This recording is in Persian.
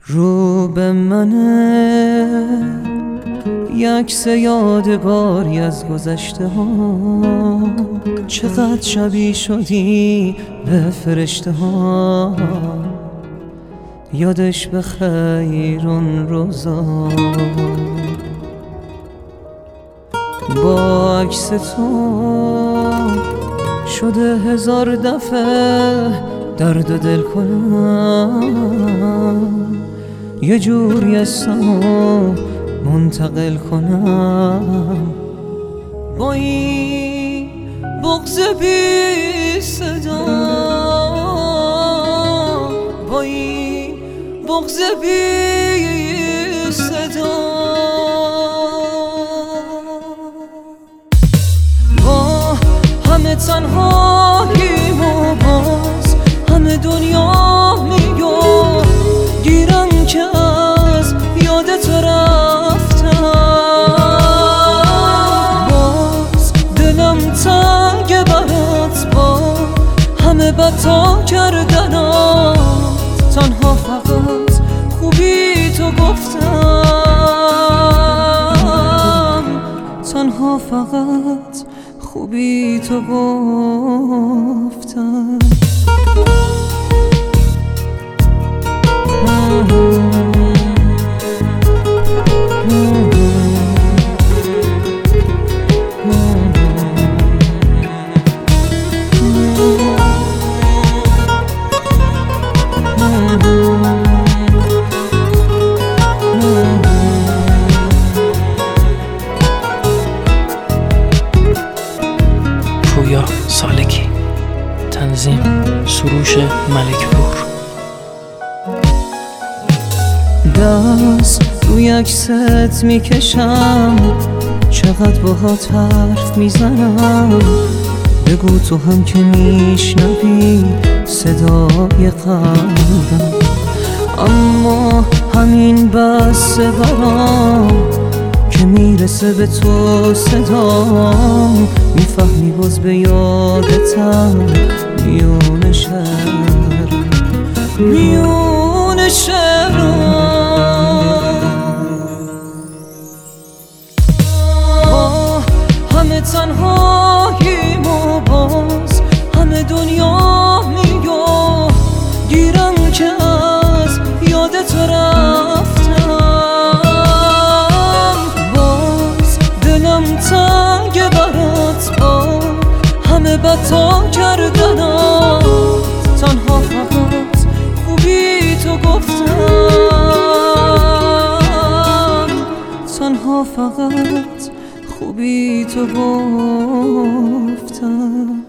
رو به منه یکس یادگاری از گذشته ها، چقدر شبیه شدی به فرشته ها. یادش بخیر اون روزا، با عکس تو شده 1000 دفعه درد و دل کنم، یه جوری اسمو منتقل کنم. با این بغض بی صدا، با این بغض بی صدا، با همه تنهاییم و باز همه دنیا میگو گیرم که از یادت رفتم. باز دلم تنگ برات، با همه بتا کردنات، تنها فقط خوبی تو گفتم، تنها فقط خوبی تو گفتم. پویا سالکی، تنظیم سروش ملکپور. دست روی عکست میکشم، چقدر باهات حرف میزنم. بگو تو هم که میشنوی صدای قلبم، اما همین بسه برام که میرسه به تو صدام. میفهمی باز به یادتم میون شهر، میون شهر. با همه تنهاییم و باز همه دنیا میگو گیرم که از یادت رفتم. باز دلم تنگ برات، با همه بتا کردنات، تنها فقط خوبی تو گفتم، تنها فقط خوبی تو گفتم.